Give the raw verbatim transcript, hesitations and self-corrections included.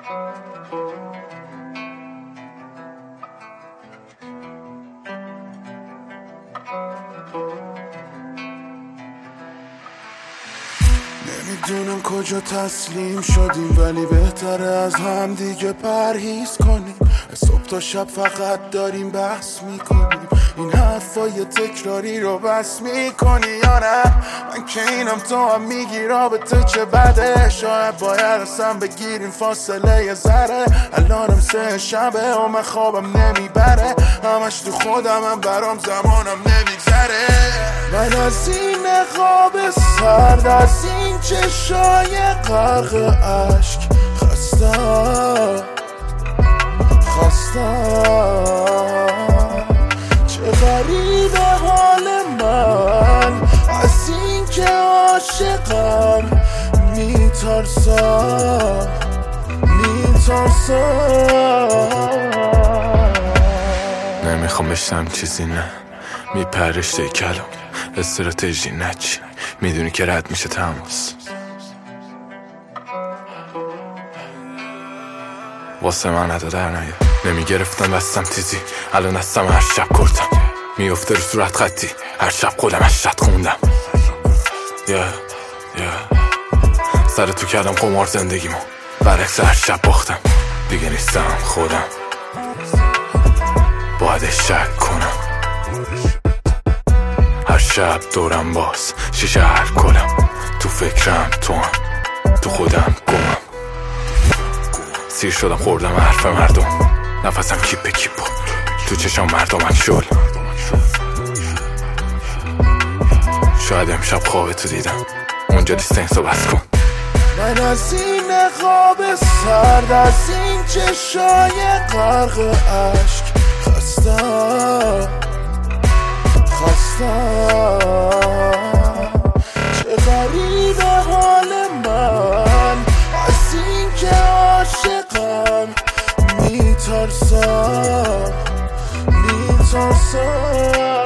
نمیدونم کجا تسلیم شدیم، ولی بهتره از هم دیگه پرهیز کنیم. صبح تا شب فقط داریم بحث میکنیم، این حرفای تکراری رو بس میکنی یا نه؟ من که اینم تو هم میگی رابطه چه بده، شاید باید اصلا بگیریم فاصله یه ذره. الانم سه شبه و من خوابم نمیبره، همش تو خودم هم برام زمانم نمیگذره. من از این خواب سرد، از این چشای غرق عشق خستم خستم. چه غریبه حال من از این که عاشقم، میترسم میترسم. نمیخوام بشنم چیزی، نه میپرشته کلام استراتژی نچی، میدونی که رد میشه تماس. واسه من ادا در نیاد، نمیگرفتم بستم تیزی، الان دستم هر شب کردم میفته رو صورت خطی، هر شب خودم اشرت خوندم. یا یا سر تو کردم قمار زندگیمو، برعکس هر شب باختم، دیگه نیستم خودم، باید شک کنم. هر شب دورم باز شیشه هر کلم، تو فکرم تو هم، تو خودم گمم. سیر شدم خوردم حرف مردم، نفسم کیپ کیپ بود، تو چشم مردم شل. شاید امشب خواب تو دیدم، اونجا دیستنسو بس کن. من از این خواب سرد، از این چشای غرق عشق خستم خستم. چه غریبه حال من از این که عاشقم، میترسم میترسم.